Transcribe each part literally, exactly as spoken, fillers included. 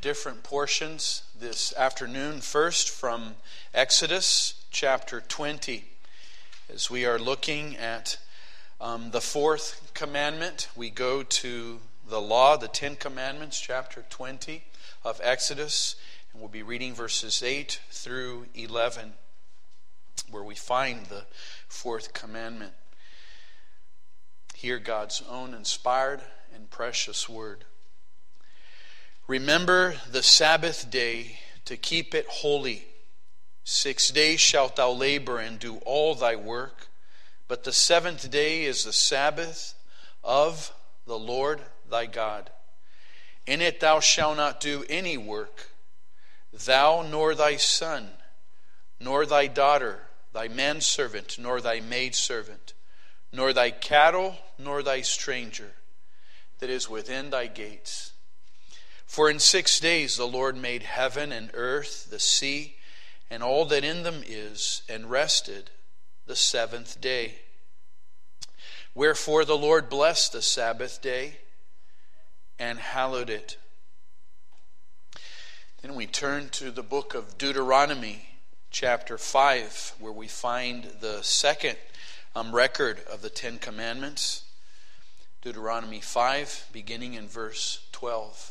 different portions this afternoon. First, from Exodus chapter twenty. As we are looking at um, the fourth commandment, we go to the law, the Ten Commandments, chapter twenty of Exodus. And we'll be reading verses eight through eleven, where we find the fourth commandment. Hear God's own inspired and precious word. Remember the Sabbath day to keep it holy. Six days shalt thou labor and do all thy work, but the seventh day is the Sabbath of the Lord thy God. In it thou shalt not do any work, thou nor thy son, nor thy daughter, thy manservant, nor thy maidservant, nor thy cattle, nor thy stranger that is within thy gates. For in six days the Lord made heaven and earth, the sea, and all that in them is, and rested the seventh day. Wherefore the Lord blessed the Sabbath day and hallowed it. Then we turn to the book of Deuteronomy, chapter five, where we find the second um, record of the Ten Commandments. Deuteronomy five, beginning in verse twelve.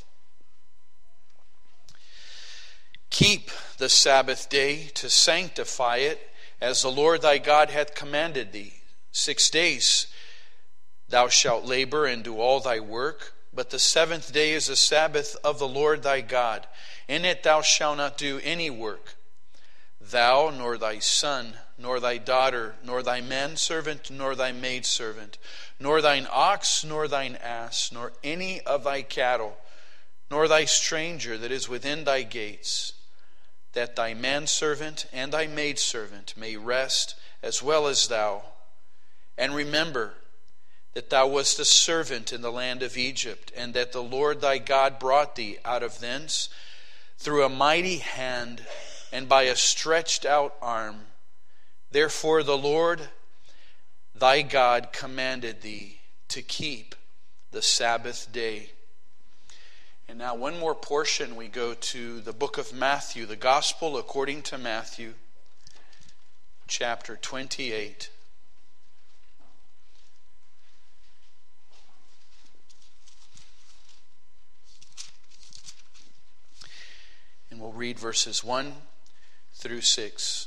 Keep the Sabbath day to sanctify it, as the Lord thy God hath commanded thee. Six days thou shalt labor and do all thy work, but the seventh day is the Sabbath of the Lord thy God. In it thou shalt not do any work, thou, nor thy son, nor thy daughter, nor thy manservant, nor thy maidservant, nor thine ox, nor thine ass, nor any of thy cattle, nor thy stranger that is within thy gates, that thy manservant and thy maidservant may rest as well as thou. And remember that thou wast a servant in the land of Egypt, and that the Lord thy God brought thee out of thence through a mighty hand and by a stretched out arm. Therefore the Lord thy God commanded thee to keep the Sabbath day. And now one more portion, we go to the book of Matthew, the Gospel according to Matthew, chapter twenty-eight. And we'll read verses one through six.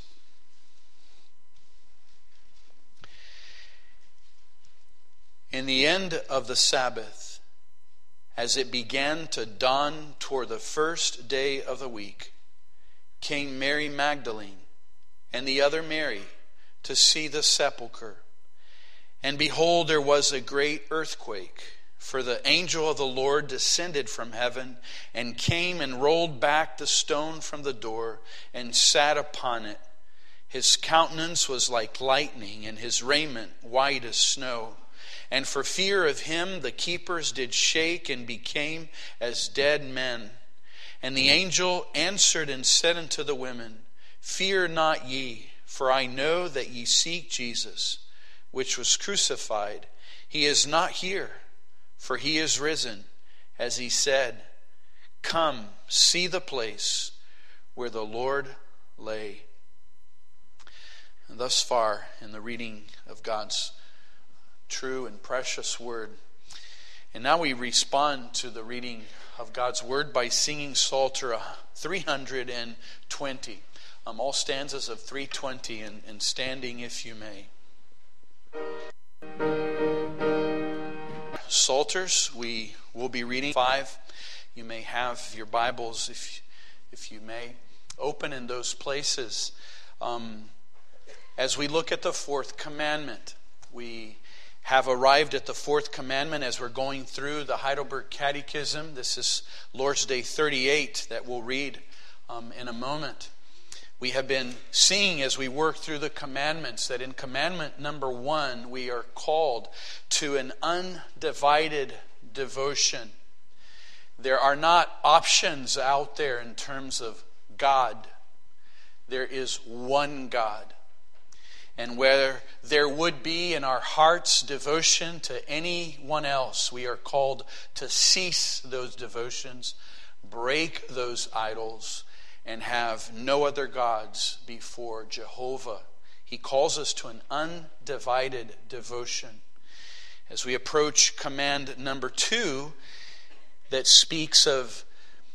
In the end of the Sabbath, as it began to dawn toward the first day of the week, came Mary Magdalene and the other Mary to see the sepulchre. And behold, there was a great earthquake, for the angel of the Lord descended from heaven and came and rolled back the stone from the door and sat upon it. His countenance was like lightning, and his raiment white as snow. And for fear of him the keepers did shake and became as dead men. And the angel answered and said unto the women, Fear not ye, for I know that ye seek Jesus, which was crucified. He is not here, for he is risen, as he said. Come, see the place where the Lord lay. And thus far in the reading of God's true and precious word. And now we respond to the reading of God's word by singing Psalter three hundred twenty. Um, all stanzas of three twenty, and, and standing if you may. Psalters, we will be reading five. You may have your Bibles, if, if you may, open in those places. Um, as we look at the fourth commandment, we have arrived at the fourth commandment as we're going through the Heidelberg Catechism. This is Lord's Day thirty-eight that we'll read um, in a moment. We have been seeing as we work through the commandments that in commandment number one, we are called to an undivided devotion. There are not options out there in terms of God. There is one God. And where there would be in our hearts devotion to anyone else, we are called to cease those devotions, break those idols and have no other gods before Jehovah. He calls us to an undivided devotion. As we approach command number two, that speaks of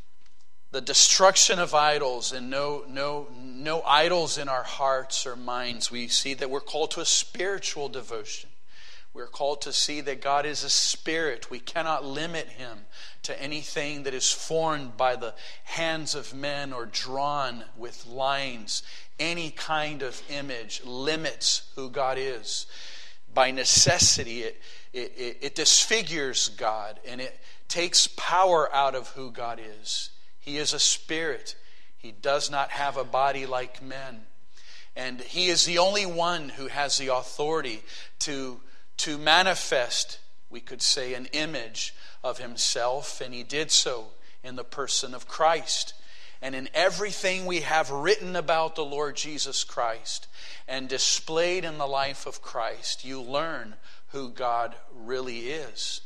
the destruction of idols and no, no, no idols in our hearts or minds, we see that we're called to a spiritual devotion. We're called to see that God is a spirit. We cannot limit him to anything that is formed by the hands of men or drawn with lines. Any kind of image limits who God is. By necessity, it, it, it, it disfigures God and it takes power out of who God is. He is a spirit. He does not have a body like men. And he is the only one who has the authority to to manifest, we could say, an image of himself, and he did so in the person of Christ. And in everything we have written about the Lord Jesus Christ and displayed in the life of Christ, you learn who God really is.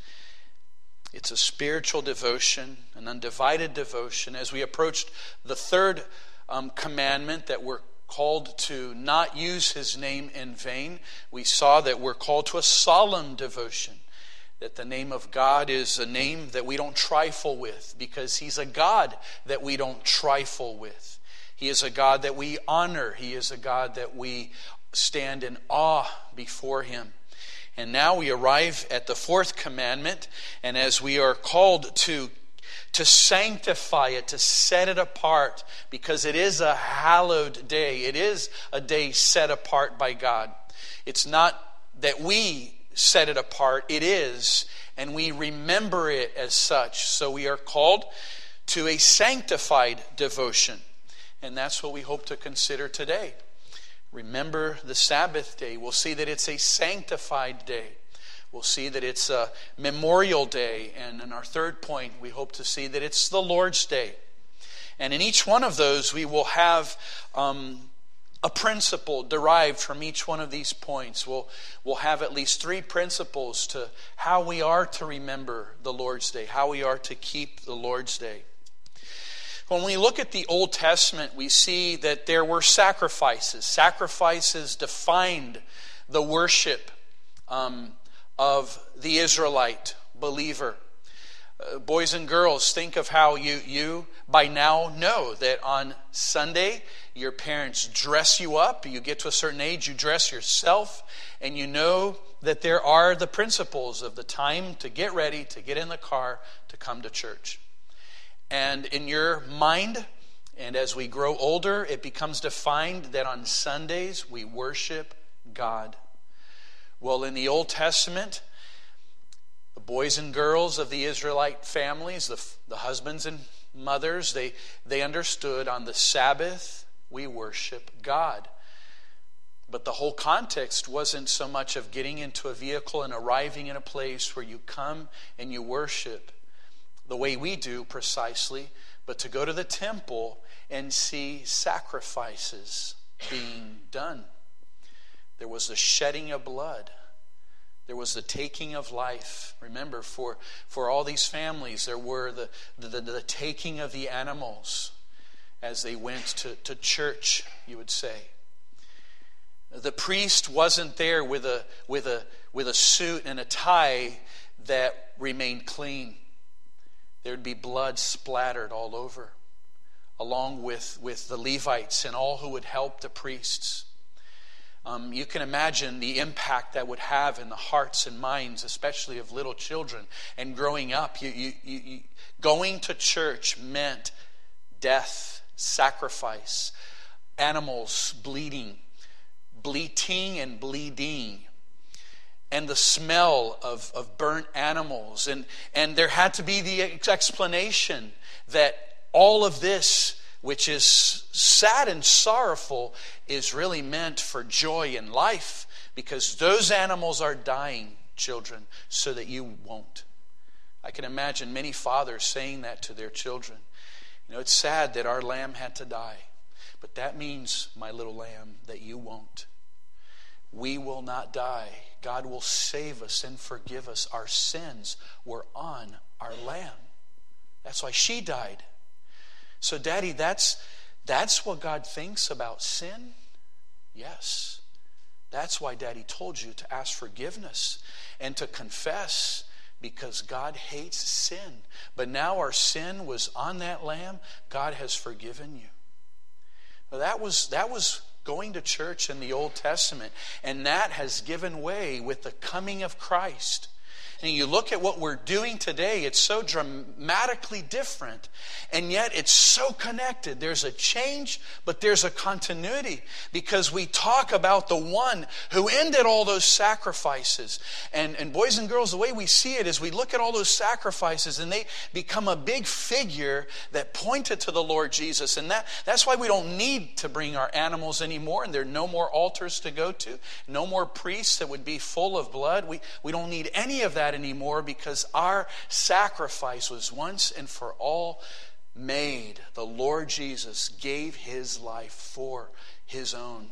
It's a spiritual devotion, an undivided devotion. As we approached the third um, commandment, that we're called to not use his name in vain, we saw that we're called to a solemn devotion. That the name of God is a name that we don't trifle with, because he's a God that we don't trifle with. He is a God that we honor. He is a God that we stand in awe before him. And now we arrive at the fourth commandment, and as we are called to to sanctify it, to set it apart, because it is a hallowed day. It is a day set apart by God. It's not that we set it apart, it is, and we remember it as such. So we are called to a sanctified devotion, and that's what we hope to consider today. Remember the Sabbath day. We'll see that it's a sanctified day. We'll see that it's a memorial day. And in our third point, we hope to see that it's the Lord's Day. And in each one of those, we will have um, a principle derived from each one of these points. We'll, we'll have at least three principles to how we are to remember the Lord's Day, how we are to keep the Lord's Day. When we look at the Old Testament, we see that there were sacrifices. Sacrifices defined the worship um, of the Israelite believer. Uh, boys and girls, think of how you, you by now know that on Sunday your parents dress you up. You get to a certain age, you dress yourself, and you know that there are the principles of the time to get ready, to get in the car, to come to church. And in your mind, and as we grow older, it becomes defined that on Sundays we worship God. Well, in the Old Testament, the boys and girls of the Israelite families, the, the husbands and mothers, they, they understood on the Sabbath we worship God. But the whole context wasn't so much of getting into a vehicle and arriving in a place where you come and you worship the way we do precisely, but to go to the temple and see sacrifices being done. There was the shedding of blood. There was the taking of life. Remember, for, for all these families, there were the, the, the, the taking of the animals as they went to, to church, you would say. The priest wasn't there with a, with a, with a suit and a tie that remained clean. There would be blood splattered all over, along with, with the Levites and all who would help the priests. Um, you can imagine the impact that would have in the hearts and minds, especially of little children. And growing up, you, you, you, you, going to church meant death, sacrifice, animals bleeding, bleating and bleeding, and the smell of, of burnt animals. And, and there had to be the explanation that all of this, which is sad and sorrowful, is really meant for joy and life, because those animals are dying, children, so that you won't. I can imagine many fathers saying that to their children. You know, it's sad that our lamb had to die, but that means, my little lamb, that you won't. We will not die. God will save us and forgive us. Our sins were on our lamb. That's why she died. So, Daddy, that's, that's what God thinks about sin? Yes. That's why Daddy told you to ask forgiveness and to confess, because God hates sin. But now our sin was on that lamb. God has forgiven you. Well, that was, that was going to church in the Old Testament. And that has given way with the coming of Christ. And you look at what we're doing today, it's so dramatically different, and yet it's so connected. There's a change, but there's a continuity, because we talk about the one who ended all those sacrifices. And, and boys and girls, the way we see it is we look at all those sacrifices and they become a big figure that pointed to the Lord Jesus. And that, that's why we don't need to bring our animals anymore, and there are no more altars to go to, no more priests that would be full of blood. We, we don't need any of that anymore, because our sacrifice was once and for all made. The Lord Jesus gave his life for his own.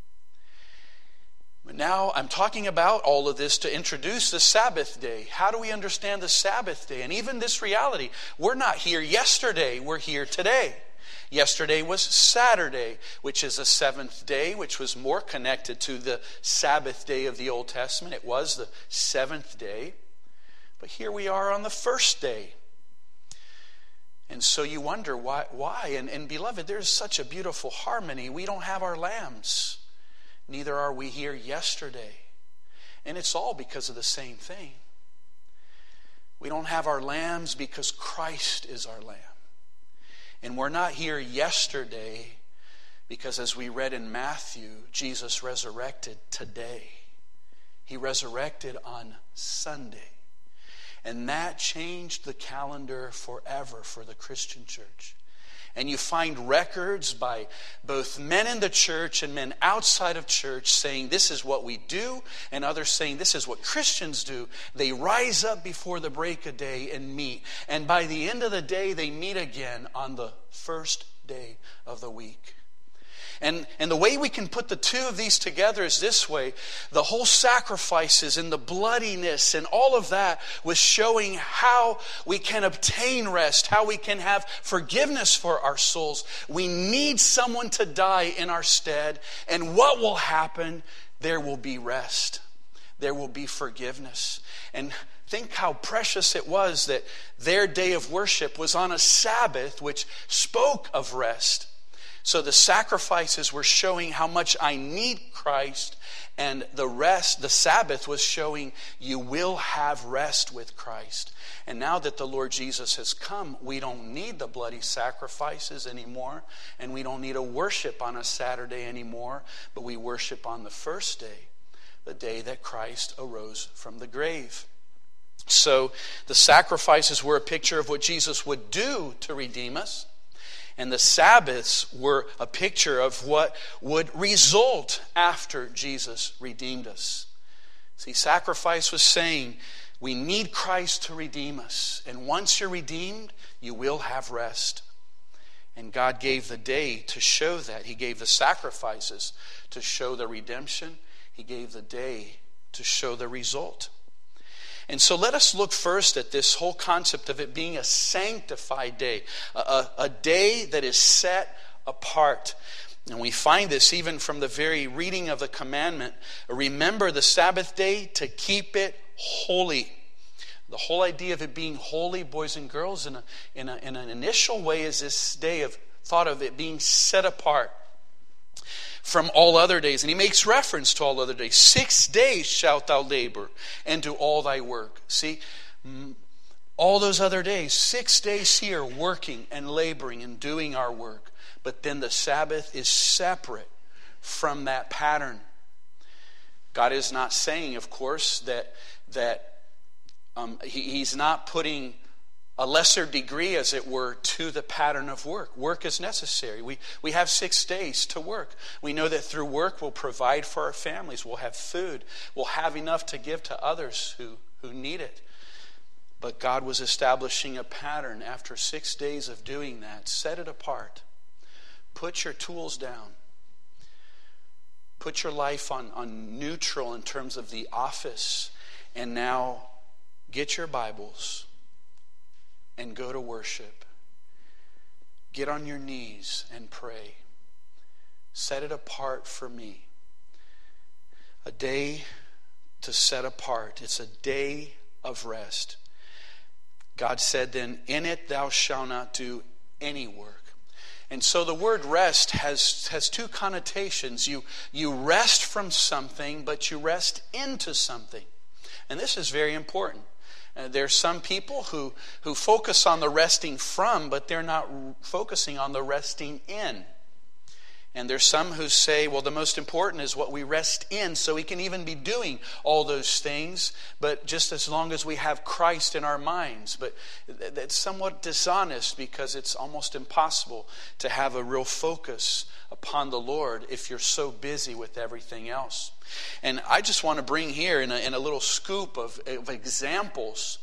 But now I'm talking about all of this to introduce the Sabbath day. How do we understand the Sabbath day? And even this reality, we're not here yesterday, we're here today. Yesterday was Saturday, which is the seventh day, which was more connected to the Sabbath day of the Old Testament. It was the seventh day. But here we are on the first day. And so you wonder why. why? And, and beloved, there's such a beautiful harmony. We don't have our lambs. Neither are we here yesterday. And it's all because of the same thing. We don't have our lambs because Christ is our lamb. And we're not here yesterday because, as we read in Matthew, Jesus resurrected today. He resurrected on Sunday. And that changed the calendar forever for the Christian church. And you find records by both men in the church and men outside of church saying this is what we do, and others saying this is what Christians do. They rise up before the break of day and meet. And by the end of the day, they meet again on the first day of the week. And, and the way we can put the two of these together is this way. The whole sacrifices and the bloodiness and all of that was showing how we can obtain rest, how we can have forgiveness for our souls. We need someone to die in our stead. And what will happen? There will be rest. There will be forgiveness. And think how precious it was that their day of worship was on a Sabbath, which spoke of rest. So the sacrifices were showing how much I need Christ, and the rest, the Sabbath, was showing you will have rest with Christ. And now that the Lord Jesus has come, we don't need the bloody sacrifices anymore, and we don't need a worship on a Saturday anymore, but we worship on the first day, the day that Christ arose from the grave. So the sacrifices were a picture of what Jesus would do to redeem us. And the Sabbaths were a picture of what would result after Jesus redeemed us. See, sacrifice was saying we need Christ to redeem us. And once you're redeemed, you will have rest. And God gave the day to show that. He gave the sacrifices to show the redemption. He gave the day to show the result. And so let us look first at this whole concept of it being a sanctified day, a, a, a day that is set apart. And we find this even from the very reading of the commandment. Remember the Sabbath day to keep it holy. The whole idea of it being holy, boys and girls, in, a, in, a, in an initial way is this day of thought of it being set apart from all other days. And he makes reference to all other days. Six days shalt thou labor and do all thy work. See, all those other days, six days here working and laboring and doing our work. But then the Sabbath is separate from that pattern. God is not saying, of course, that, that um, he, he's not putting a lesser degree, as it were, to the pattern of work. Work is necessary. We, we have six days to work. We know that through work we'll provide for our families. We'll have food. We'll have enough to give to others who, who need it. But God was establishing a pattern after six days of doing that. Set it apart. Put your tools down. Put your life on, on neutral in terms of the office. And now get your Bibles and go to worship. get on your knees and pray. Set it apart for me. A day to set apart. It's a day of rest. God said then, in it thou shalt not do any work. And so the word rest has, has two connotations. You, you rest from something, but you rest into something. And this is very important. Uh, there's some people who, who focus on the resting from, but they're not r- focusing on the resting in. And there's some who say, well, the most important is what we rest in, so we can even be doing all those things, but just as long as we have Christ in our minds. But that's somewhat dishonest, because it's almost impossible to have a real focus upon the Lord if you're so busy with everything else. And I just want to bring here in a, in a little scoop of, of examples.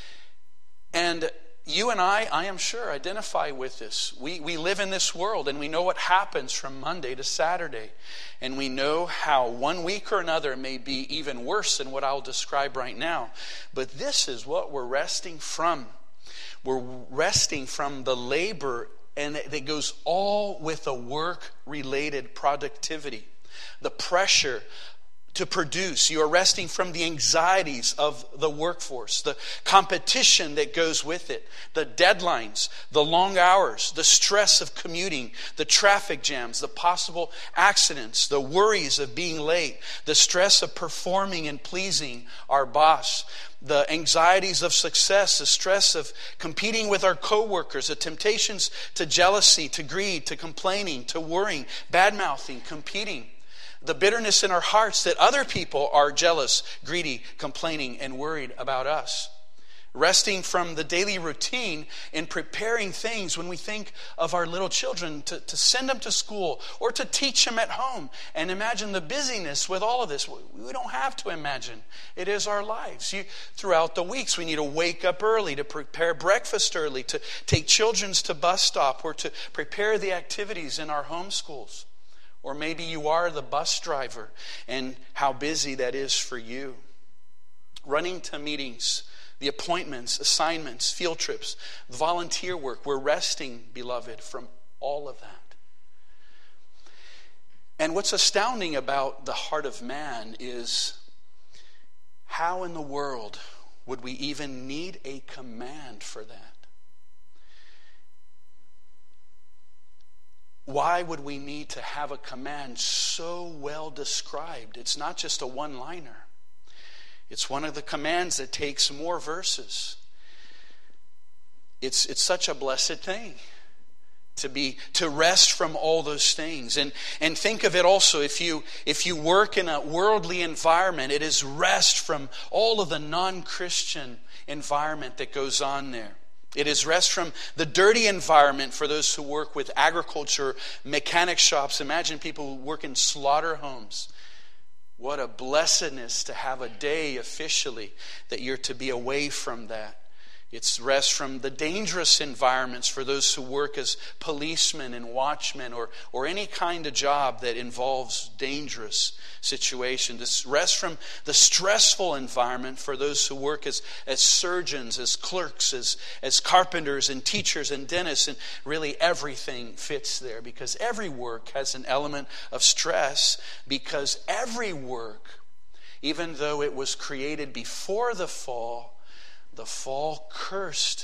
And you and I, I am sure, identify with this. We we live in this world, and we know what happens from Monday to Saturday. And we know how one week or another may be even worse than what I'll describe right now. But this is what we're resting from. We're resting from the labor, and it goes all with a work-related productivity. The pressure to produce. You are resting from the anxieties of the workforce, the competition that goes with it, the deadlines, the long hours, the stress of commuting, the traffic jams, the possible accidents, the worries of being late, the stress of performing and pleasing our boss, the anxieties of success, the stress of competing with our coworkers, the temptations to jealousy, to greed, to complaining, to worrying, bad-mouthing, competing. The bitterness in our hearts that other people are jealous, greedy, complaining, and worried about us. Resting from the daily routine in preparing things when we think of our little children to, to send them to school or to teach them at home. And imagine the busyness with all of this. We don't have to imagine. It is our lives. You, throughout the weeks, we need to wake up early, to prepare breakfast early, to take children to bus stop, or to prepare the activities in our home schools. Or maybe you are the bus driver, and how busy that is for you. Running to meetings, the appointments, assignments, field trips, volunteer work. We're resting, beloved, from all of that. And what's astounding about the heart of man is how in the world would we even need a command for that? Why would we need to have a command so well described? It's not just a one-liner. It's one of the commands that takes more verses. It's, it's such a blessed thing to be to rest from all those things. And, and think of it also, if you if you work in a worldly environment, it is rest from all of the non-Christian environment that goes on there. It is rest from the dirty environment for those who work with agriculture, mechanic shops. Imagine people who work in slaughter homes. What a blessedness to have a day officially that you're to be away from that. It's rest from the dangerous environments for those who work as policemen and watchmen, or, or any kind of job that involves dangerous situations. It's rest from the stressful environment for those who work as, as surgeons, as clerks, as, as carpenters and teachers and dentists. And really everything fits there, because every work has an element of stress, because every work, even though it was created before the fall, the fall cursed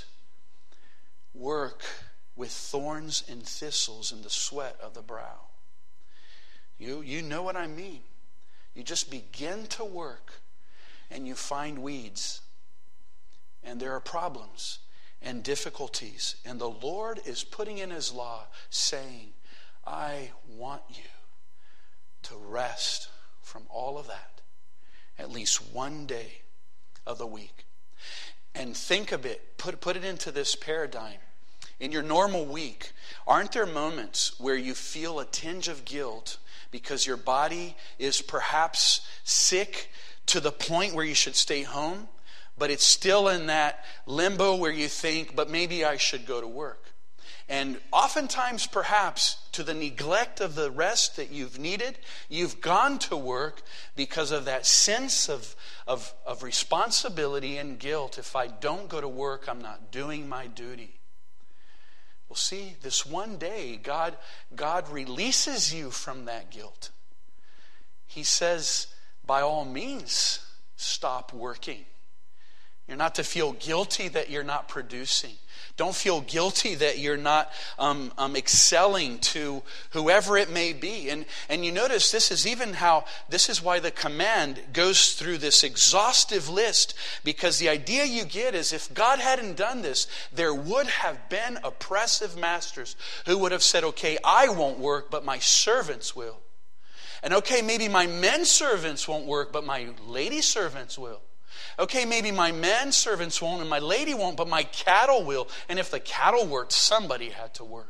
work with thorns and thistles and the sweat of the brow. You, you know what I mean. You just begin to work and you find weeds. And there are problems and difficulties. And the Lord is putting in His law saying, I want you to rest from all of that at least one day of the week. And think of it, put, put it into this paradigm. In your normal week, aren't there moments where you feel a tinge of guilt because your body is perhaps sick to the point where you should stay home, but it's still in that limbo where you think, but maybe I should go to work? And oftentimes, perhaps, to the neglect of the rest that you've needed, you've gone to work because of that sense of, of, of responsibility and guilt. If I don't go to work, I'm not doing my duty. Well, see, this one day, God, God releases you from that guilt. He says, by all means, stop working. You're not to feel guilty that you're not producing. Don't feel guilty that you're not um, um, excelling to whoever it may be. And, and you notice this is even how, this is why the command goes through this exhaustive list. Because the idea you get is if God hadn't done this, there would have been oppressive masters who would have said, okay, I won't work, but my servants will. And okay, maybe my men servants won't work, but my lady servants will. Okay, maybe my men servants won't and my lady won't, but my cattle will. And if the cattle worked, somebody had to work.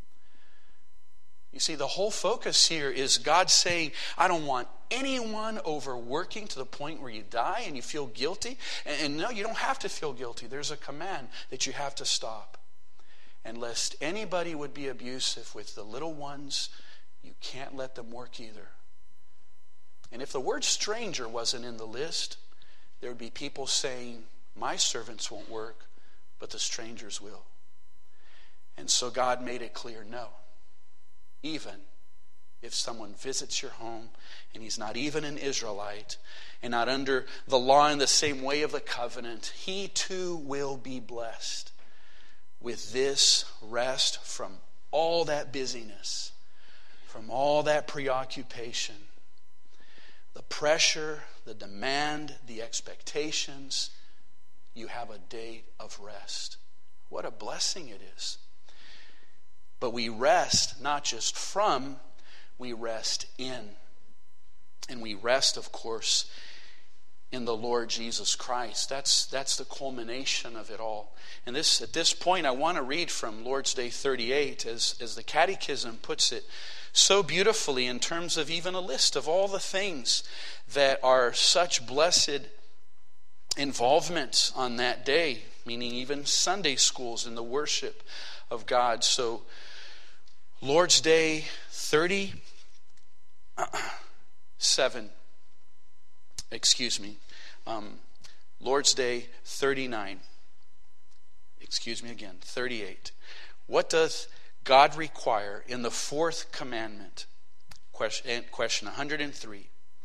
You see, the whole focus here is God saying, I don't want anyone overworking to the point where you die and you feel guilty. And, and no, you don't have to feel guilty. There's a command that you have to stop. And lest anybody would be abusive with the little ones, you can't let them work either. And if the word stranger wasn't in the list, there would be people saying, my servants won't work, but the strangers will. And so God made it clear, no. Even if someone visits your home and he's not even an Israelite and not under the law in the same way of the covenant, he too will be blessed with this rest from all that busyness, from all that preoccupation, the pressure, the demand, the expectations. You have a day of rest. What a blessing it is. But we rest not just from, we rest in. And we rest, of course, in the Lord Jesus Christ. That's, that's the culmination of it all. And this, at this point, I want to read from Lord's Day thirty-eight, as, as the Catechism puts it so beautifully in terms of even a list of all the things that are such blessed involvement on that day, meaning even Sunday schools in the worship of God. So, Lord's Day thirty-seven, excuse me, um, Lord's Day thirty-nine, excuse me again, thirty-eight. What does God require in the fourth commandment? Question, question one hundred three.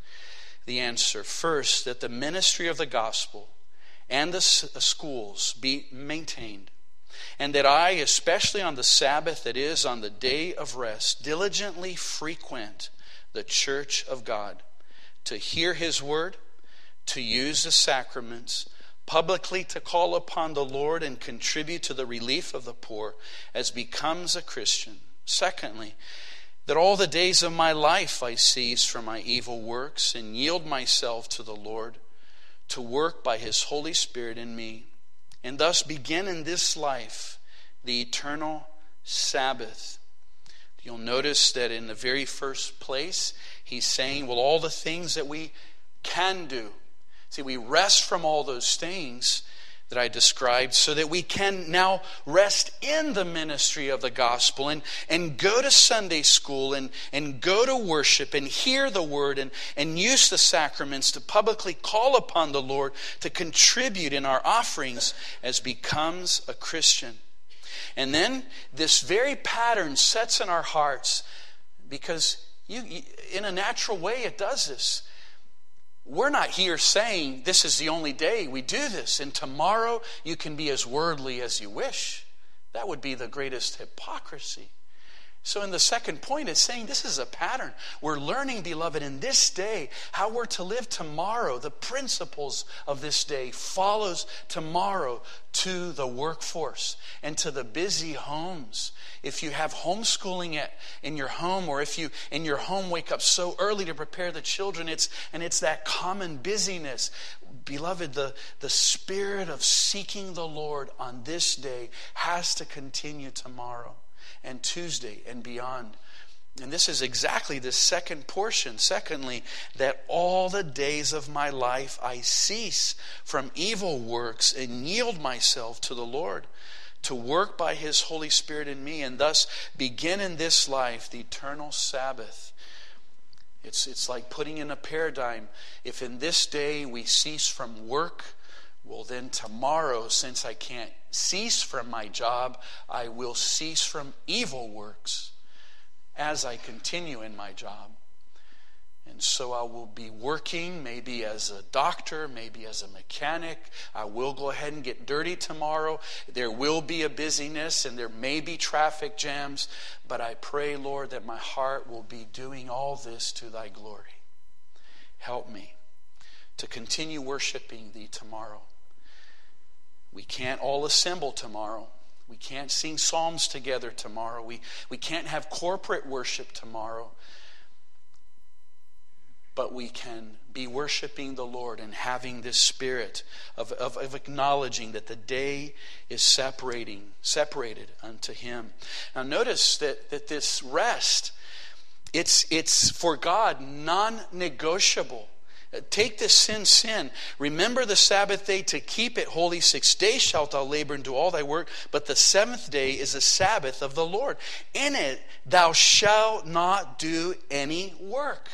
The answer, first, that the ministry of the gospel and the schools be maintained, and that I, especially on the Sabbath, that is, on the day of rest, diligently frequent the church of God, to hear his word, to use the sacraments, publicly to call upon the Lord and contribute to the relief of the poor as becomes a Christian. Secondly, that all the days of my life I cease from my evil works and yield myself to the Lord to work by his Holy Spirit in me, and thus begin in this life the eternal Sabbath. You'll notice that in the very first place, he's saying, well, all the things that we can do. See, we rest from all those things that I described so that we can now rest in the ministry of the gospel and, and go to Sunday school and, and go to worship and hear the word and, and use the sacraments to publicly call upon the Lord to contribute in our offerings as becomes a Christian. And then this very pattern sets in our hearts, because you, you, in a natural way it does this. We're not here saying this is the only day we do this, and tomorrow you can be as worldly as you wish. That would be the greatest hypocrisy. So in the second point, it's saying this is a pattern. We're learning, beloved, in this day how we're to live tomorrow. The principles of this day follows tomorrow to the workforce and to the busy homes. If you have homeschooling at, in your home, or if you in your home wake up so early to prepare the children, it's and it's that common busyness. Beloved, the, the spirit of seeking the Lord on this day has to continue tomorrow and Tuesday and beyond. And this is exactly the second portion. Secondly, that all the days of my life I cease from evil works and yield myself to the Lord to work by his Holy Spirit in me, and thus begin in this life the eternal Sabbath. It's, it's like putting in a paradigm. If in this day we cease from work, Well, then tomorrow, since I can't cease from my job, I will cease from evil works as I continue in my job. And so I will be working maybe as a doctor, maybe as a mechanic. I will go ahead and get dirty tomorrow. There will be a busyness and there may be traffic jams. But I pray, Lord, that my heart will be doing all this to thy glory. Help me to continue worshiping thee tomorrow. We can't all assemble tomorrow. We can't sing psalms together tomorrow. We, we can't have corporate worship tomorrow. But we can be worshiping the Lord and having this spirit of, of, of acknowledging that the day is separating, separated unto Him. Now notice that, that this rest, it's, it's for God non-negotiable. Take this sin, sin. Remember the Sabbath day to keep it holy. Six days shalt thou labor and do all thy work. But the seventh day is the Sabbath of the Lord. In it thou shalt not do any work.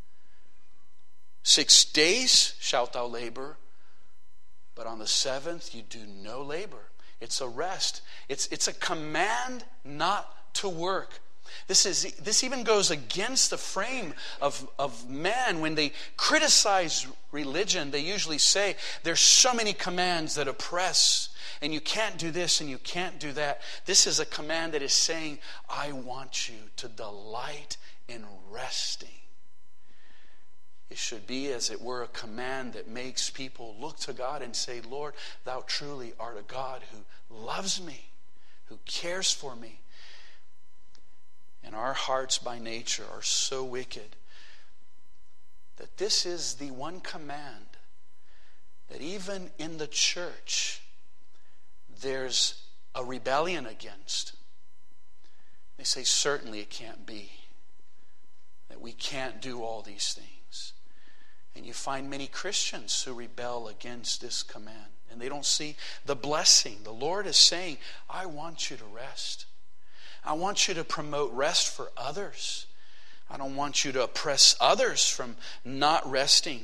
Six days shalt thou labor, but on the seventh you do no labor. It's a rest. It's, it's a command not to work. This is this even goes against the frame of, of man. When they criticize religion, they usually say there's so many commands that oppress, and you can't do this and you can't do that. This is a command that is saying, I want you to delight in resting. It should be, as it were, a command that makes people look to God and say, Lord, thou truly art a God who loves me, who cares for me. And our hearts by nature are so wicked that this is the one command that even in the church there's a rebellion against. They say, certainly it can't be, that we can't do all these things. And you find many Christians who rebel against this command. And they don't see the blessing. The Lord is saying, I want you to rest. I want you to promote rest for others. I don't want you to oppress others from not resting.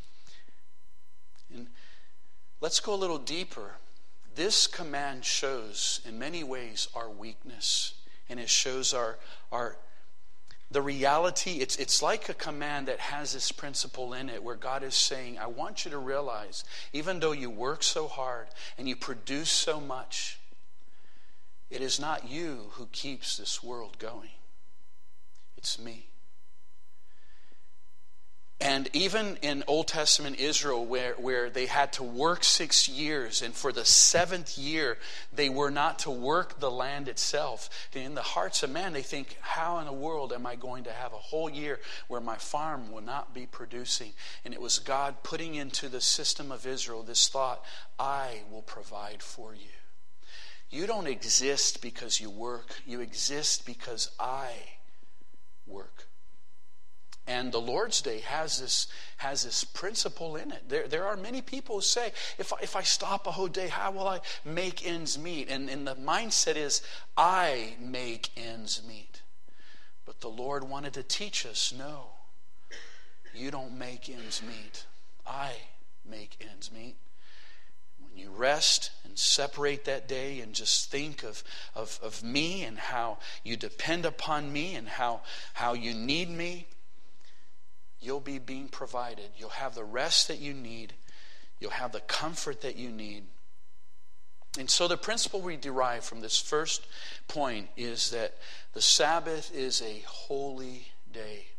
And let's go a little deeper. This command shows in many ways our weakness. And it shows our our The reality, it's it's like a command that has this principle in it where God is saying, I want you to realize, even though you work so hard and you produce so much, it is not you who keeps this world going. It's me. And even in Old Testament Israel, where, where they had to work six years, and for the seventh year, they were not to work the land itself. In the hearts of man, they think, how in the world am I going to have a whole year where my farm will not be producing? And it was God putting into the system of Israel this thought, I will provide for you. You don't exist because you work. You exist because I work. And the Lord's Day has this has this principle in it. There, there are many people who say, if I, if I stop a whole day, how will I make ends meet? And, and the mindset is, I make ends meet. But the Lord wanted to teach us, no, you don't make ends meet. I make ends meet. When you rest and separate that day and just think of, of, of me and how you depend upon me and how, how you need me, you'll be being provided. You'll have the rest that you need. You'll have the comfort that you need. And so the principle we derive from this first point is that the Sabbath is a holy day.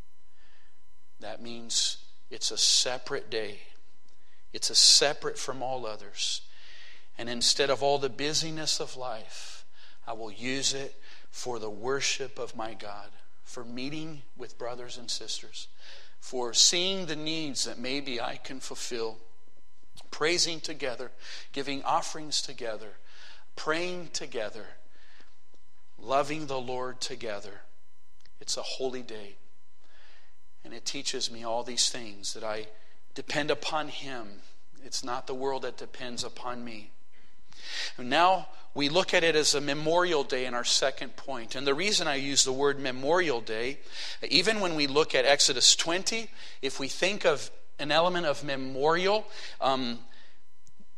That means it's a separate day. It's a separate from all others. And instead of all the busyness of life, I will use it for the worship of my God, for meeting with brothers and sisters, for seeing the needs that maybe I can fulfill, praising together, giving offerings together, praying together, loving the Lord together. It's a holy day. And it teaches me all these things, that I depend upon Him. It's not the world that depends upon me. And now we look at it as a memorial day in our second point. And the reason I use the word memorial day, even when we look at Exodus twenty, if we think of an element of memorial, um,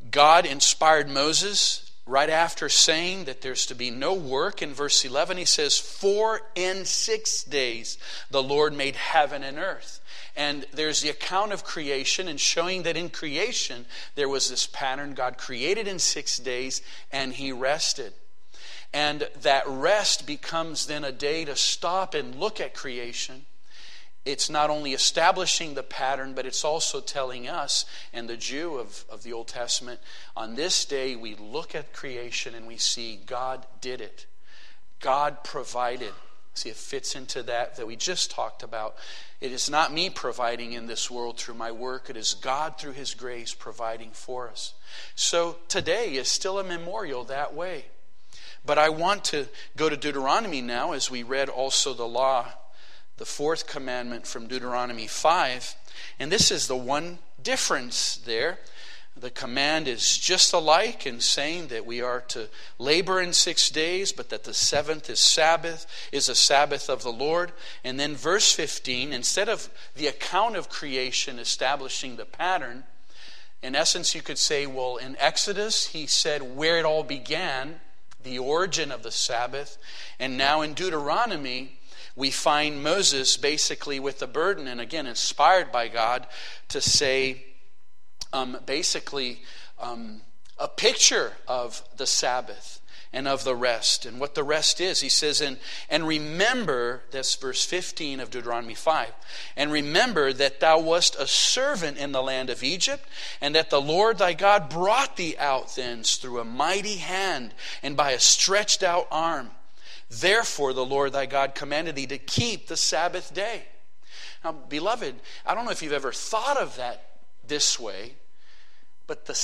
God inspired Moses right after saying that there's to be no work. In verse eleven, he says, "For in six days the Lord made heaven and earth." And there's the account of creation and showing that in creation there was this pattern. God created in six days and he rested. And that rest becomes then a day to stop and look at creation. It's not only establishing the pattern, but it's also telling us and the Jew of, of the Old Testament, on this day we look at creation and we see God did it. God provided. See, it fits into that that we just talked about. It is not me providing in this world through my work. It is God through his grace providing for us. So today is still a memorial that way. But I want to go to Deuteronomy now, as we read also the law, the fourth commandment from Deuteronomy five. And this is the one difference there. The command is just alike in saying that we are to labor in six days, but that the seventh is Sabbath, is a Sabbath of the Lord. And then verse fifteen, instead of the account of creation establishing the pattern, in essence you could say, well, in Exodus he said where it all began, the origin of the Sabbath. And now in Deuteronomy we find Moses basically with the burden, and again inspired by God, to say um, basically um, a picture of the Sabbath and of the rest and what the rest is. He says, and, and remember, that's verse fifteen of Deuteronomy five, and remember that thou wast a servant in the land of Egypt, and that the Lord thy God brought thee out thence through a mighty hand and by a stretched out arm. Therefore the Lord thy God commanded thee to keep the Sabbath day. Now, beloved, I don't know if you've ever thought of that this way, but the, the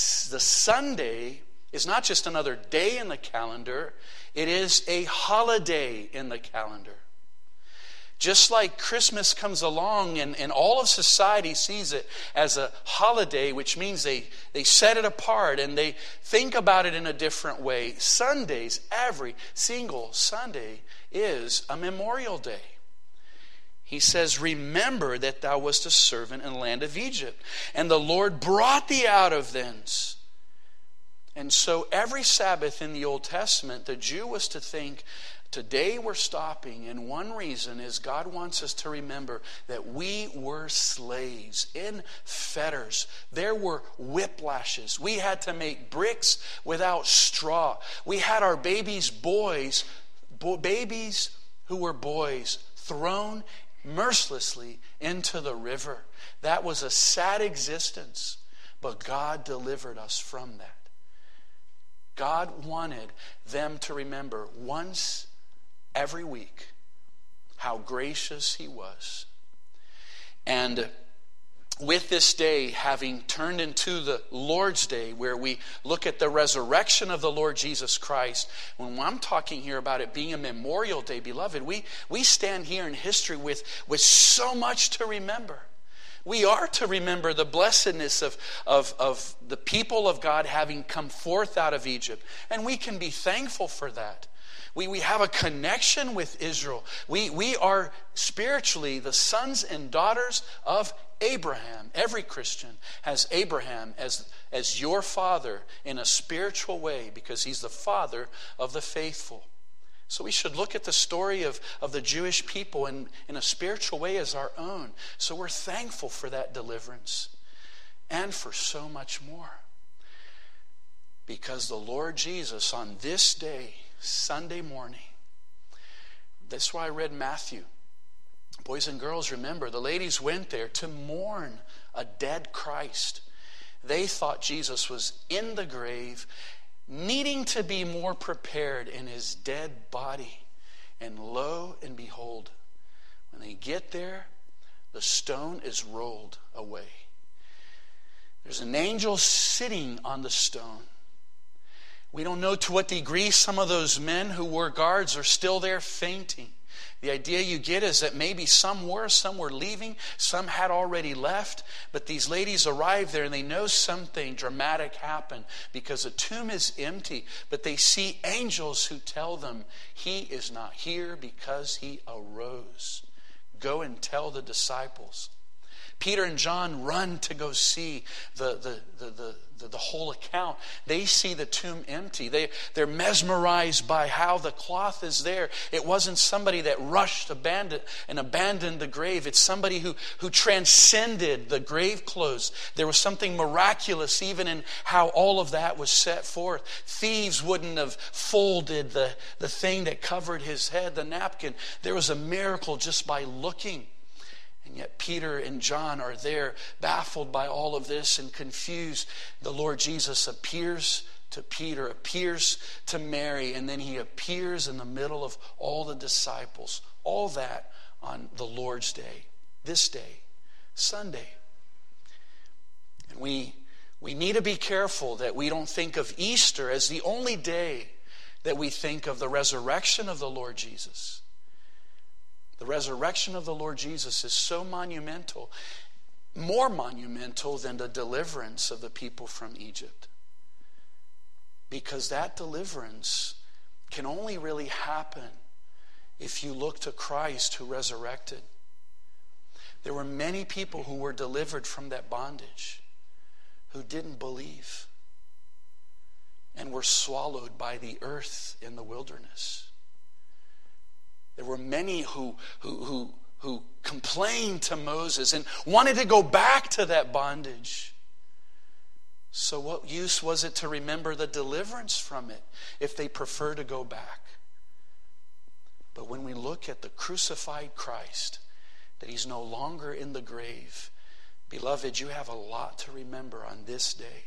Sunday is not just another day in the calendar, it is a holiday in the calendar. Just like Christmas comes along and, and all of society sees it as a holiday, which means they, they set it apart and they think about it in a different way. Sundays, every single Sunday is a memorial day. He says, remember that thou wast a servant in the land of Egypt, and the Lord brought thee out of thence. And so every Sabbath in the Old Testament, the Jew was to think, today we're stopping, and one reason is God wants us to remember that we were slaves in fetters. There were whiplashes. We had to make bricks without straw. We had our babies, boys, bo- babies who were boys, thrown mercilessly into the river. That was a sad existence, but God delivered us from that. God wanted them to remember once every week how gracious he was. And with this day having turned into the Lord's Day, where we look at the resurrection of the Lord Jesus Christ, when I'm talking here about it being a memorial day, beloved, we, we stand here in history with, with so much to remember. We are to remember the blessedness of, of, of the people of God having come forth out of Egypt. And we can be thankful for that. We, we have a connection with Israel. We, we are spiritually the sons and daughters of Abraham. Every Christian has Abraham as, as your father in a spiritual way, because he's the father of the faithful. So we should look at the story of, of the Jewish people in, in a spiritual way as our own. So we're thankful for that deliverance and for so much more. Because the Lord Jesus on this day, Sunday morning, that's why I read Matthew. Boys and girls, remember, the ladies went there to mourn a dead Christ. They thought Jesus was in the grave, needing to be more prepared in his dead body. And lo and behold, when they get there, the stone is rolled away. There's an angel sitting on the stone. We don't know to what degree some of those men who were guards are still there fainting. The idea you get is that maybe some were, some were leaving, some had already left. But these ladies arrive there and they know something dramatic happened because the tomb is empty. But they see angels who tell them, he is not here because he arose. Go and tell the disciples. Peter and John run to go see the, the, the, the, the, the whole account. They see the tomb empty. They, they're mesmerized by how the cloth is there. It wasn't somebody that rushed abandoned, and abandoned the grave. It's somebody who, who transcended the grave clothes. There was something miraculous even in how all of that was set forth. Thieves wouldn't have folded the, the thing that covered his head, the napkin. There was a miracle just by looking. And yet Peter and John are there, baffled by all of this and confused. The Lord Jesus appears to Peter, appears to Mary, and then he appears in the middle of all the disciples. All that on the Lord's Day, this day, Sunday. And we, we need to be careful that we don't think of Easter as the only day that we think of the resurrection of the Lord Jesus. The resurrection of the Lord Jesus is so monumental, more monumental than the deliverance of the people from Egypt. Because that deliverance can only really happen if you look to Christ who resurrected. There were many people who were delivered from that bondage who didn't believe and were swallowed by the earth in the wilderness. There were many who, who, who, who complained to Moses and wanted to go back to that bondage. So what use was it to remember the deliverance from it if they prefer to go back? But when we look at the crucified Christ, that he's no longer in the grave, beloved, you have a lot to remember on this day.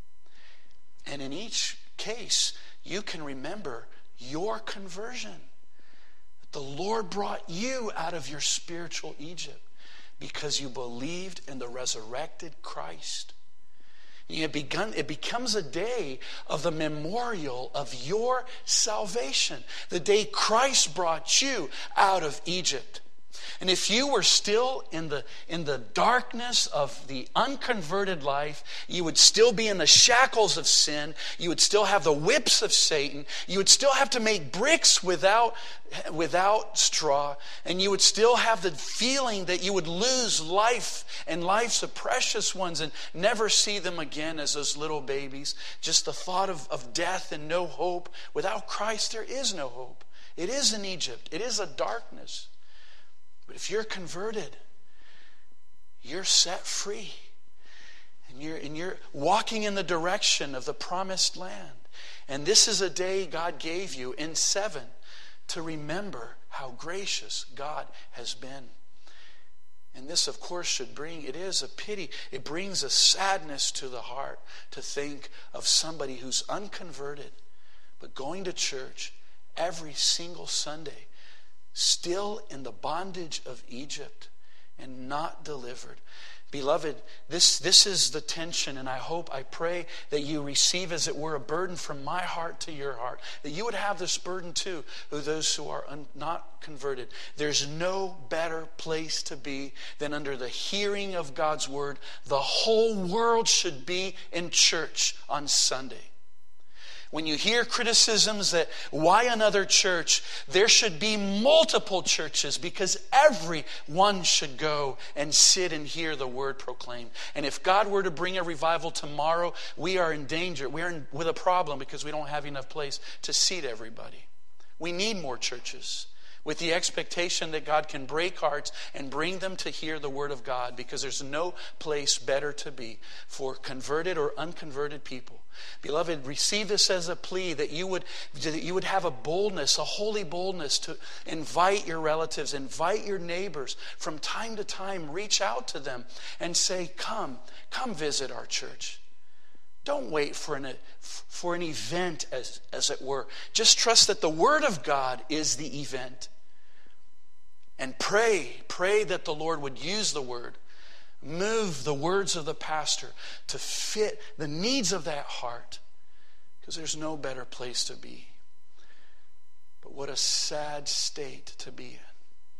And in each case, you can remember your conversion. The Lord brought you out of your spiritual Egypt because you believed in the resurrected Christ. It, begun, it becomes a day of the memorial of your salvation. The day Christ brought you out of Egypt. And if you were still in the, in the darkness of the unconverted life, you would still be in the shackles of sin. You would still have the whips of Satan. You would still have to make bricks without, without straw. And you would still have the feeling that you would lose life and life's of precious ones and never see them again as those little babies. Just the thought of, of death and no hope. Without Christ, there is no hope. It is in Egypt. It is a darkness. But if you're converted, you're set free. And you're, and you're walking in the direction of the promised land. And this is a day God gave you in seven to remember how gracious God has been. And this, of course, should bring, it is a pity, it brings a sadness to the heart to think of somebody who's unconverted, but going to church every single Sunday, still in the bondage of Egypt and not delivered. Beloved, this, this is the tension, and I hope, I pray that you receive, as it were, a burden from my heart to your heart. That you would have this burden too, of those who are un, not converted. There's no better place to be than under the hearing of God's word. The whole world should be in church on Sunday. When you hear criticisms that why another church, there should be multiple churches because everyone should go and sit and hear the word proclaimed. And if God were to bring a revival tomorrow, we are in danger. We are in, with a problem because we don't have enough place to seat everybody. We need more churches with the expectation that God can break hearts and bring them to hear the word of God, because there's no place better to be for converted or unconverted people. Beloved, receive this as a plea that you would, that you would have a boldness, a holy boldness to invite your relatives, invite your neighbors. From time to time, reach out to them and say, come, come visit our church. Don't wait for an, for an event, as, as it were. Just trust that the Word of God is the event. And pray, pray that the Lord would use the Word. Move the words of the pastor to fit the needs of that heart. Because there's no better place to be. But what a sad state to be in.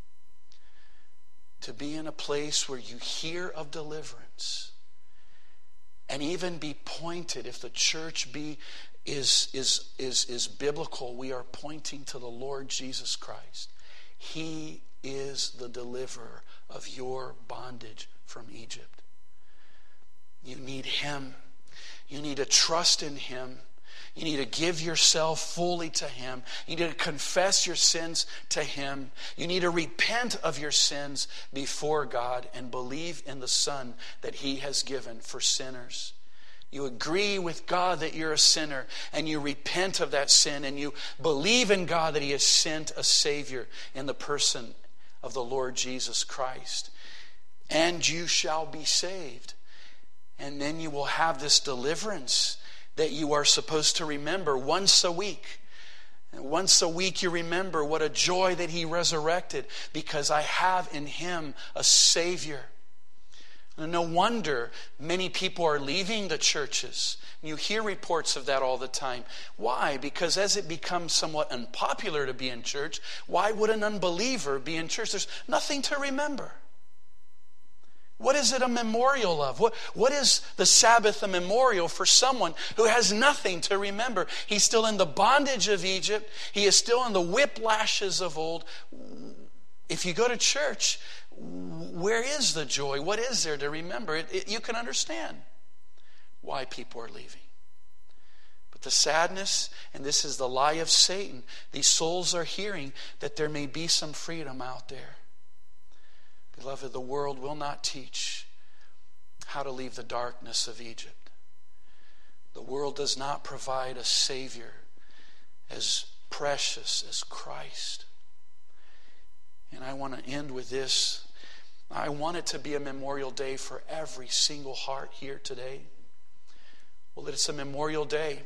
To be in a place where you hear of deliverance. And even be pointed, if the church be is, is, is, is biblical, we are pointing to the Lord Jesus Christ. He is the deliverer of your bondage from Egypt. You need him. You need to trust in him. You need to give yourself fully to him. You need to confess your sins to him. You need to repent of your sins before God and believe in the Son that he has given for sinners. You agree with God that you're a sinner, and you repent of that sin, and you believe in God that he has sent a Savior in the person of the Lord Jesus Christ. And you shall be saved. And then you will have this deliverance that you are supposed to remember once a week. And once a week you remember what a joy that he resurrected, because I have in him a Savior. No wonder many people are leaving the churches. You hear reports of that all the time. Why? Because as it becomes somewhat unpopular to be in church, why would an unbeliever be in church? There's nothing to remember. What is it a memorial of? What, what is the Sabbath a memorial for someone who has nothing to remember? He's still in the bondage of Egypt. He is still in the whiplashes of old. If you go to church, where is the joy? What is there to remember? It, it, you can understand why people are leaving. But the sadness, and this is the lie of Satan, these souls are hearing that there may be some freedom out there. Beloved, the world will not teach how to leave the darkness of Egypt. The world does not provide a Savior as precious as Christ. And I want to end with this. I want it to be a memorial day for every single heart here today. Well, it's a memorial day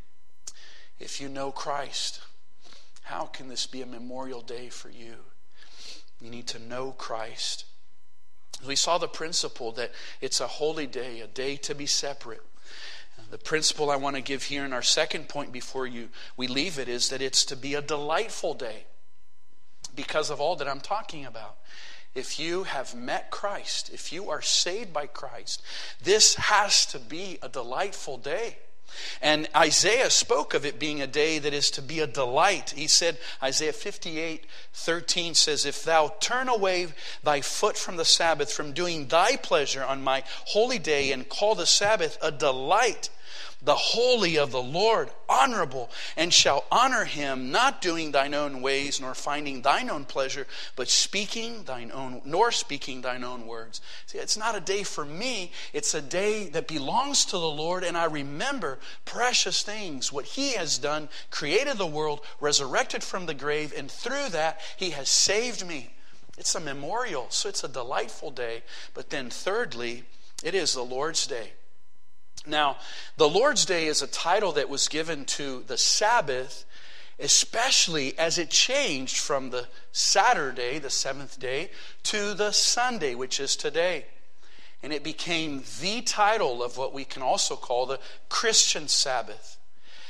if you know Christ. How can this be a memorial day for you? You need to know Christ. We saw the principle that it's a holy day, a day to be separate. The principle I want to give here in our second point before you we leave it is that it's to be a delightful day because of all that I'm talking about. If you have met Christ, if you are saved by Christ, this has to be a delightful day. And Isaiah spoke of it being a day that is to be a delight. He said, Isaiah fifty-eight thirteen says, if thou turn away thy foot from the Sabbath, from doing thy pleasure on my holy day, and call the Sabbath a delight, the holy of the Lord, honorable, and shall honor him, not doing thine own ways, nor finding thine own pleasure, but speaking thine own, nor speaking thine own words. See, it's not a day for me. It's a day that belongs to the Lord, and I remember precious things, what he has done, created the world, resurrected from the grave, and through that, he has saved me. It's a memorial, so it's a delightful day. But then thirdly, it is the Lord's Day. Now, the Lord's Day is a title that was given to the Sabbath, especially as it changed from the Saturday, the seventh day, to the Sunday, which is today. And it became the title of what we can also call the Christian Sabbath.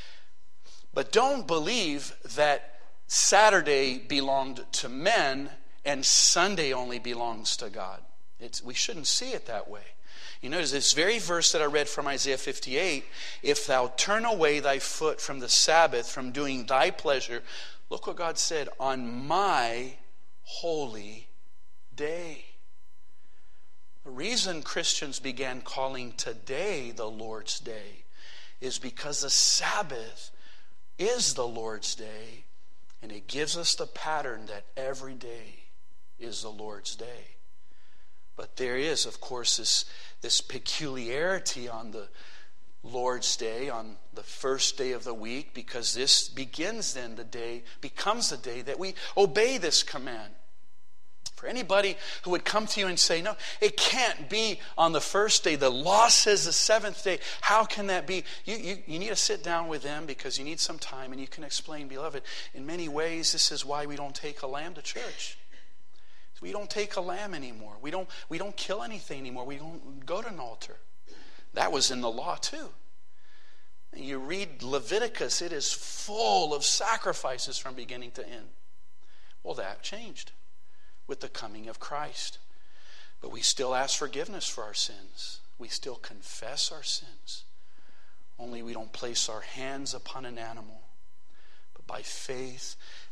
But don't believe that Saturday belonged to men and Sunday only belongs to God. It's, we shouldn't see it that way. You notice this very verse that I read from Isaiah fifty-eight, if thou turn away thy foot from the Sabbath, from doing thy pleasure, look what God said, on my holy day. The reason Christians began calling today the Lord's Day is because the Sabbath is the Lord's Day, and it gives us the pattern that every day is the Lord's Day. But there is, of course, this, this peculiarity on the Lord's Day, on the first day of the week, because this begins then the day, becomes the day that we obey this command. For anybody who would come to you and say, no, it can't be on the first day. The law says the seventh day. How can that be? You, you, you need to sit down with them because you need some time, and you can explain, beloved, in many ways, this is why we don't take a lamb to church. We don't take a lamb anymore. We don't, we don't kill anything anymore. We don't go to an altar. That was in the law too. And you read Leviticus, it is full of sacrifices from beginning to end. Well, that changed with the coming of Christ. But we still ask forgiveness for our sins. We still confess our sins. Only we don't place our hands upon an animal. But by faith,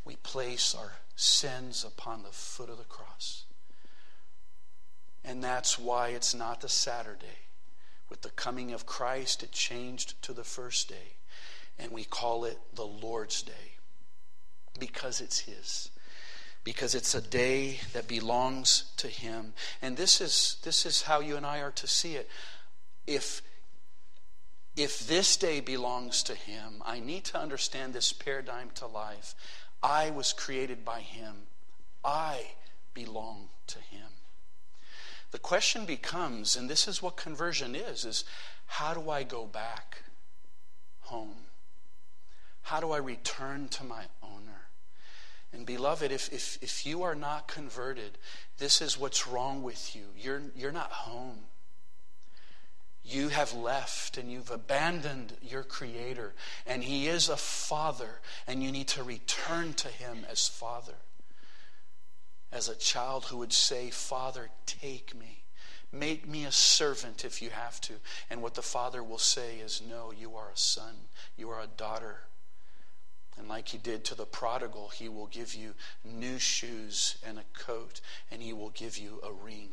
we place our sins upon the foot of the cross. And that's why it's not the Saturday. With the coming of Christ, it changed to the first day. And we call it the Lord's Day. Because it's His. Because it's a day that belongs to Him. And this is this is how you and I are to see it. If, if this day belongs to Him, I need to understand this paradigm to life. I was created by Him. I belong to Him. The question becomes, and this is what conversion is, is how do I go back home? How do I return to my owner? And beloved, if, if, if you are not converted, this is what's wrong with you. You're, you're not home. You have left and you've abandoned your Creator. And He is a Father, and you need to return to Him as Father. As a child who would say, Father, take me. Make me a servant if you have to. And what the Father will say is, no, you are a son. You are a daughter. And like He did to the prodigal, He will give you new shoes and a coat, and He will give you a ring.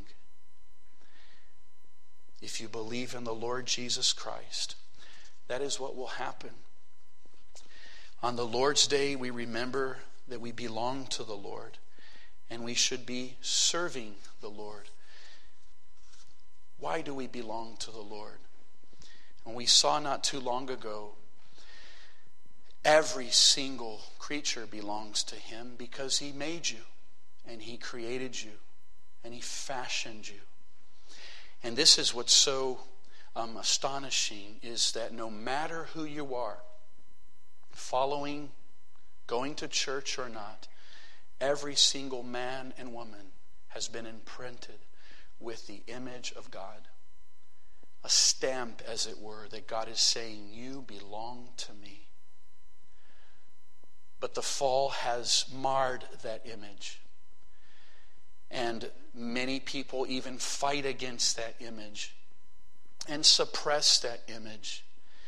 If you believe in the Lord Jesus Christ, that is what will happen. On the Lord's Day, we remember that we belong to the Lord. And we should be serving the Lord. Why do we belong to the Lord? And we saw not too long ago, every single creature belongs to Him because He made you, and He created you, and He fashioned you. And this is what's so um, astonishing, is that no matter who you are, following, going to church or not, every single man and woman has been imprinted with the image of God. A stamp, as it were, that God is saying, you belong to me. But the fall has marred that image. And many people even fight against that image and suppress that image.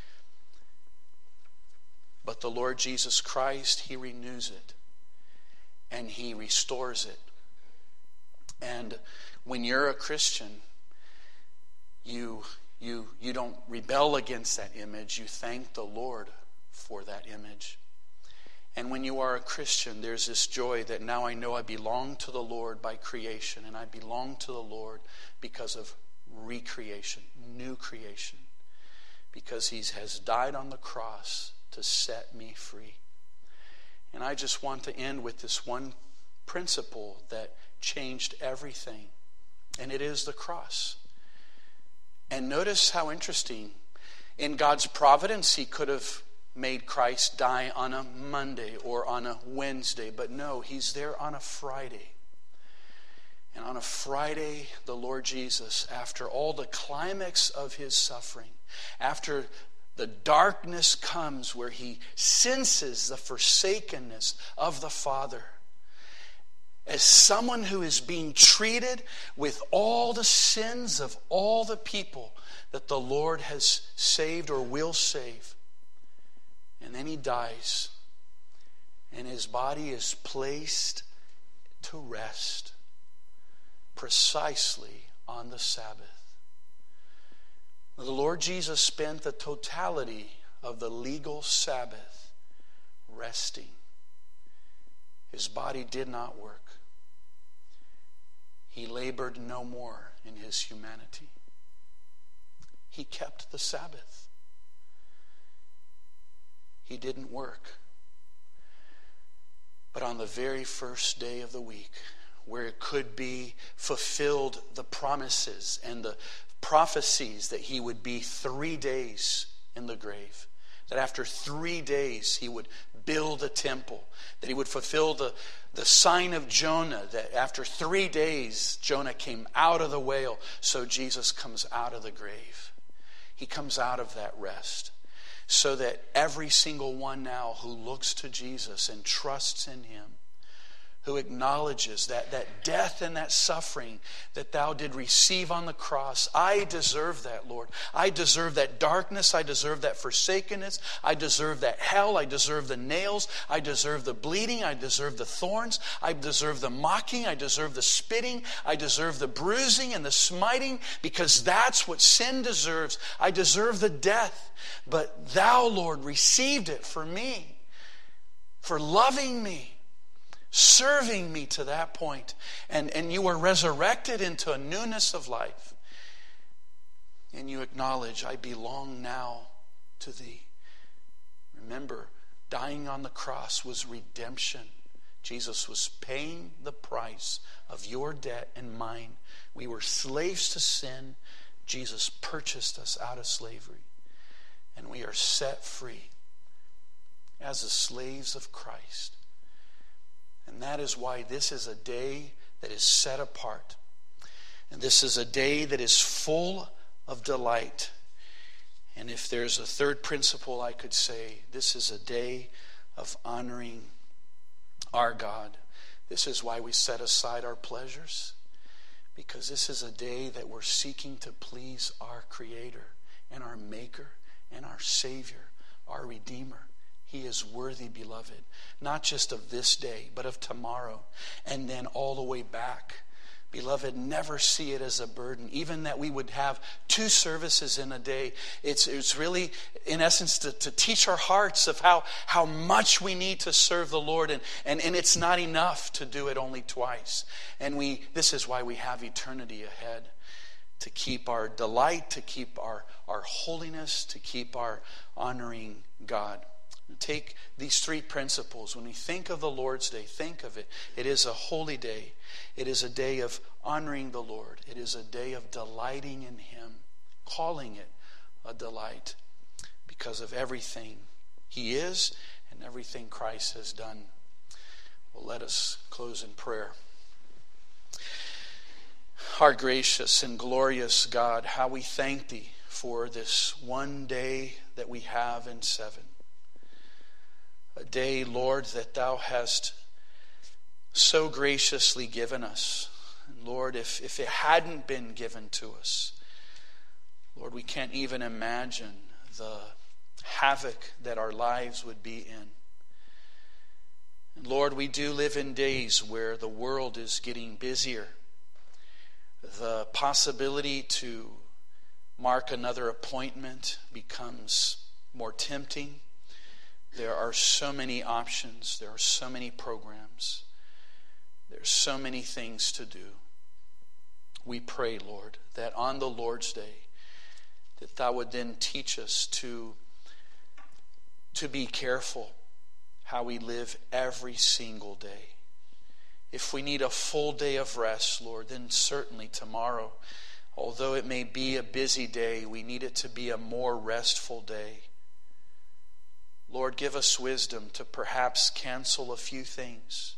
But the Lord Jesus Christ, He renews it. And He restores it. And when you're a Christian, you, you, you don't rebel against that image. You thank the Lord for that image. And when you are a Christian, there's this joy that now I know I belong to the Lord by creation. And I belong to the Lord because of recreation, new creation. Because He has died on the cross to set me free. And I just want to end with this one principle that changed everything. And it is the cross. And notice how interesting. In God's providence, He could have made Christ die on a Monday or on a Wednesday. But no, He's there on a Friday. And on a Friday, the Lord Jesus, after all the climax of His suffering, after the darkness comes where He senses the forsakenness of the Father, as someone who is being treated with all the sins of all the people that the Lord has saved or will save. And then He dies, and His body is placed to rest precisely on the Sabbath. The Lord Jesus spent the totality of the legal Sabbath resting. His body did not work. He labored no more in His humanity. He kept the Sabbath. He didn't work. But on the very first day of the week, where it could be fulfilled, the promises and the prophecies that He would be three days in the grave, that after three days He would build a temple, that He would fulfill the, the sign of Jonah, that after three days Jonah came out of the whale, so Jesus comes out of the grave. He comes out of that rest, so that every single one now who looks to Jesus and trusts in Him, who acknowledges that, that death and that suffering that thou did receive on the cross. I deserve that, Lord. I deserve that darkness. I deserve that forsakenness. I deserve that hell. I deserve the nails. I deserve the bleeding. I deserve the thorns. I deserve the mocking. I deserve the spitting. I deserve the bruising and the smiting, because that's what sin deserves. I deserve the death. But thou, Lord, received it for me, for loving me, serving me to that point. And, and you were resurrected into a newness of life. And you acknowledge, I belong now to thee. Remember, dying on the cross was redemption. Jesus was paying the price of your debt and mine. We were slaves to sin. Jesus purchased us out of slavery. And we are set free as the slaves of Christ. And that is why this is a day that is set apart. And this is a day that is full of delight. And if there's a third principle, I could say this is a day of honoring our God. This is why we set aside our pleasures, because this is a day that we're seeking to please our Creator and our Maker and our Savior, our Redeemer. He is worthy, beloved, not just of this day, but of tomorrow, and then all the way back. Beloved, never see it as a burden, even that we would have two services in a day. It's, it's really, in essence, to, to teach our hearts of how, how much we need to serve the Lord, and, and, and it's not enough to do it only twice. And we this is why we have eternity ahead, to keep our delight, to keep our, our holiness, to keep our honoring God. Take these three principles. When we think of the Lord's Day, think of it. It is a holy day. It is a day of honoring the Lord. It is a day of delighting in Him, calling it a delight because of everything He is and everything Christ has done. Well, let us close in prayer. Our gracious and glorious God, how we thank Thee for this one day that we have in seven. A day, Lord, that Thou hast so graciously given us. And Lord, if, if it hadn't been given to us, Lord, we can't even imagine the havoc that our lives would be in. And Lord, we do live in days where the world is getting busier. The possibility to mark another appointment becomes more tempting. There are so many options. There are so many programs. There's so many things to do. We pray, Lord, that on the Lord's Day, that Thou would then teach us to, to be careful how we live every single day. If we need a full day of rest, Lord, then certainly tomorrow, although it may be a busy day, we need it to be a more restful day. Lord, give us wisdom to perhaps cancel a few things.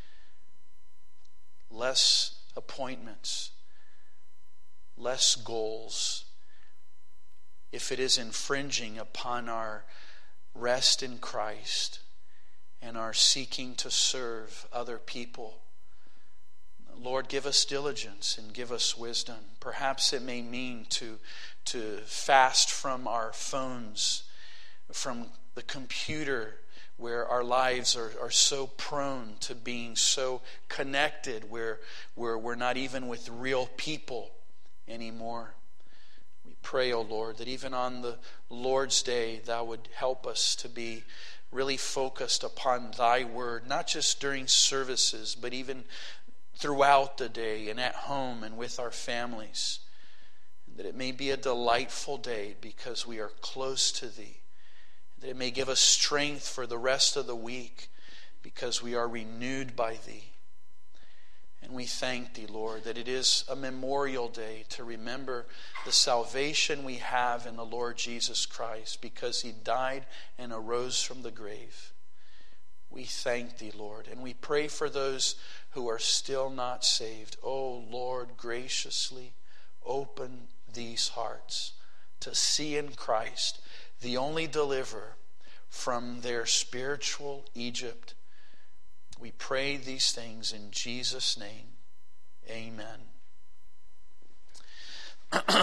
Less appointments, less goals. If it is infringing upon our rest in Christ and our seeking to serve other people, Lord, give us diligence and give us wisdom. Perhaps it may mean to, to fast from our phones, from the computer, where our lives are, are so prone to being so connected, where, where we're not even with real people anymore. We pray, O Lord, that even on the Lord's Day, Thou would help us to be really focused upon Thy Word, not just during services, but even throughout the day and at home and with our families. And that it may be a delightful day because we are close to Thee. That it may give us strength for the rest of the week because we are renewed by Thee. And we thank Thee, Lord, that it is a memorial day to remember the salvation we have in the Lord Jesus Christ because He died and arose from the grave. We thank Thee, Lord, and we pray for those who are still not saved. Oh, Lord, graciously open these hearts to see in Christ the only deliverer from their spiritual Egypt. We pray these things in Jesus' name. Amen.